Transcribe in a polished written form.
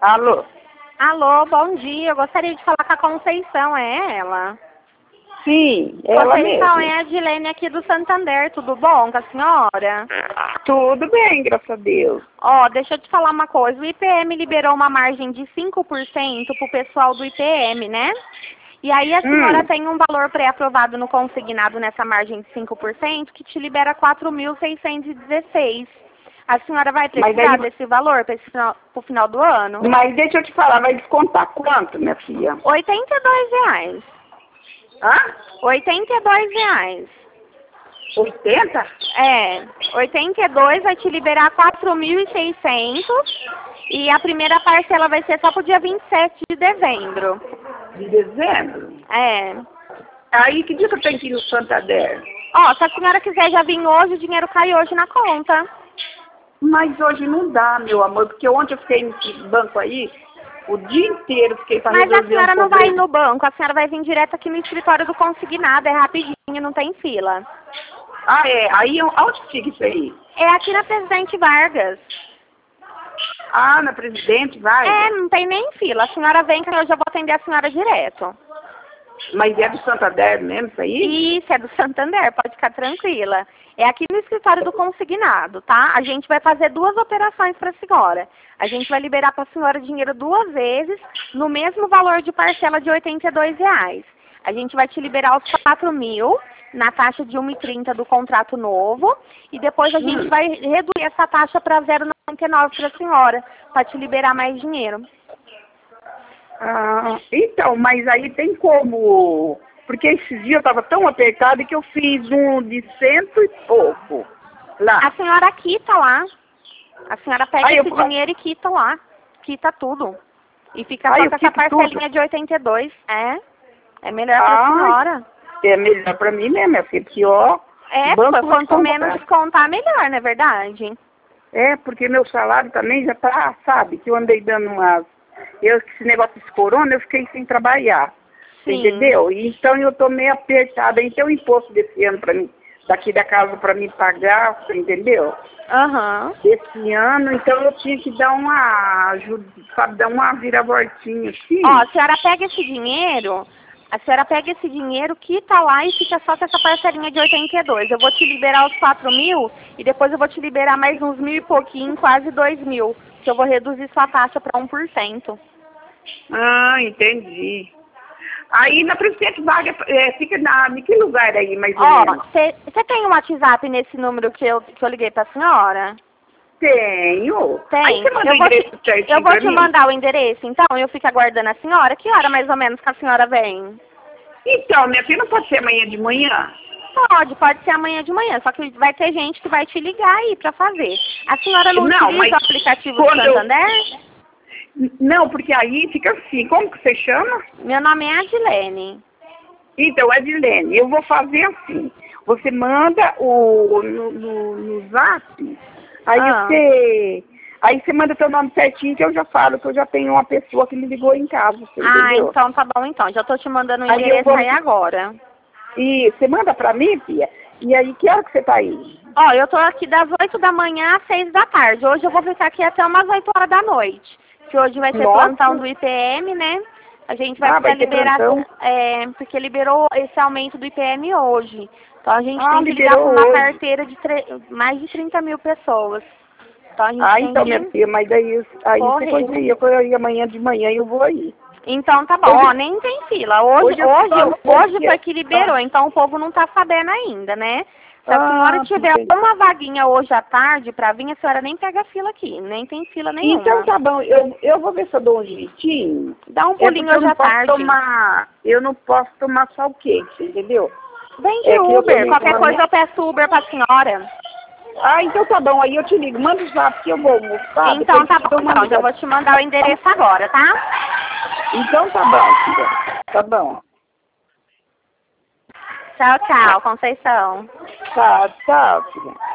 Alô? Alô, bom dia. Eu gostaria de falar com a Conceição, é ela? Sim, ela Conceição, mesma. é a Dilene aqui do Santander, tudo bom com a senhora? Tudo bem, graças a Deus. Ó, deixa eu te falar uma coisa. O IPM liberou uma margem de 5% pro pessoal do IPM, né? E aí a senhora tem um valor pré-aprovado no consignado nessa margem de 5% que te libera 4.616. A senhora vai precisar desse valor para o final do ano? Mas deixa eu te falar, vai descontar quanto, minha filha? R$ 82. Hã? R$ 82. 80? É, 82 vai te liberar 4.600 e a primeira parcela vai ser só pro dia 27 de dezembro. De dezembro? É. Aí, que dia que eu tenho que ir no Santander? Ó, se a senhora quiser já vir hoje, o dinheiro cai hoje na conta. Mas hoje não dá, meu amor, porque ontem eu fiquei nesse banco aí, o dia inteiro fiquei para resolver Mas a senhora um não vai problema. no banco, a senhora vai vir direto aqui no escritório do consignado, é rapidinho, não tem fila. Ah, é? Aí, onde fica isso aí? É aqui na Presidente Vargas. Ah, na Presidente, vai? É, não tem nem fila. A senhora vem que eu já vou atender a senhora direto. Mas é do Santander mesmo isso aí? Isso, é do Santander, pode ficar tranquila. É aqui no escritório do consignado, tá? A gente vai fazer 2 operações para a senhora. A gente vai liberar para a senhora dinheiro 2 vezes, no mesmo valor de parcela de R$ 82. A gente vai te liberar os 4.000 na taxa de 1,30 do contrato novo e depois a gente vai reduzir essa taxa para 0,99 para a senhora, para te liberar mais dinheiro. Ah, então, mas aí tem como... Porque esses dias eu estava tão apertado que eu fiz um de 100 e pouco lá. A senhora quita lá. A senhora pega Aí esse dinheiro e quita lá. Quita tudo. E fica Aí só eu com essa quito parcelinha tudo. de 82. É melhor pra senhora. É melhor pra mim mesmo, minha filha, porque ó... É, banco quanto menos descontar, melhor, não é verdade? É, porque meu salário também já tá, sabe, que eu andei dando umas... Esse negócio de corona, eu fiquei sem trabalhar. Sim. Entendeu? Então eu tô meio apertada. Aí tem o imposto desse ano pra mim, daqui da casa pra me pagar, você entendeu? Aham. Esse ano, então eu tinha que dar uma ajuda, sabe, dar uma viravoltinha assim. Ó, a senhora pega esse dinheiro, quita lá e fica só com essa parcelinha de 82. Eu vou te liberar os 4.000 e depois eu vou te liberar mais uns 1.000 e pouquinho, quase 2.000, que eu vou reduzir sua taxa para 1%. Ah, entendi. Aí na Presidente Vargas, fica em que lugar aí, mais ou menos? Ó, você tem um WhatsApp nesse número que eu liguei pra senhora? Tenho. Tem. Aí você manda o endereço certinho Eu vou pra te mim? mandar o endereço, então, eu fico aguardando a senhora. Que hora mais ou menos que a senhora vem? Então, minha filha, não pode ser amanhã de manhã? Pode ser amanhã de manhã, só que vai ter gente que vai te ligar aí pra fazer. A senhora não utiliza o aplicativo do Santander? Não, porque aí fica assim, como que você chama? Meu nome é Adilene. Então, Adilene, eu vou fazer assim, você manda no zap, aí você manda seu nome certinho que eu já falo, que eu já tenho uma pessoa que me ligou em casa, você entendeu? Então tá bom então, já tô te mandando o endereço aí agora. E você manda pra mim, filha? E aí, que hora que você tá aí? Ó, eu tô aqui das 8 da manhã às 6 da tarde. Hoje eu vou ficar aqui até umas 8 horas da noite. Que hoje vai ter plantão do IPM, né? A gente vai precisar liberar, porque liberou esse aumento do IPM hoje. Então a gente tem que ligar para uma carteira de mais de 30 mil pessoas. Então a gente tem então, que... minha filha, mas aí você pode ir, eu ia amanhã de manhã e eu vou aí. Então tá bom, ó, nem tem fila. Hoje foi que liberou, então o povo não tá sabendo ainda, né? Se a senhora tiver uma vaguinha hoje à tarde pra vir, a senhora nem pega fila aqui, nem tem fila nenhuma. Então tá bom, eu vou ver se eu dou um jeitinho. Dá um pulinho hoje à tarde. Eu não posso tomar só o quente, entendeu? Vem de Uber, qualquer coisa eu peço Uber pra senhora. Então tá bom, aí eu te ligo, manda o zap que eu vou almoçar. Então tá bom, então, eu vou te mandar o endereço agora, tá? Então tá bom, filha. Tá bom. Tchau, tchau, Conceição. Tchau, filha.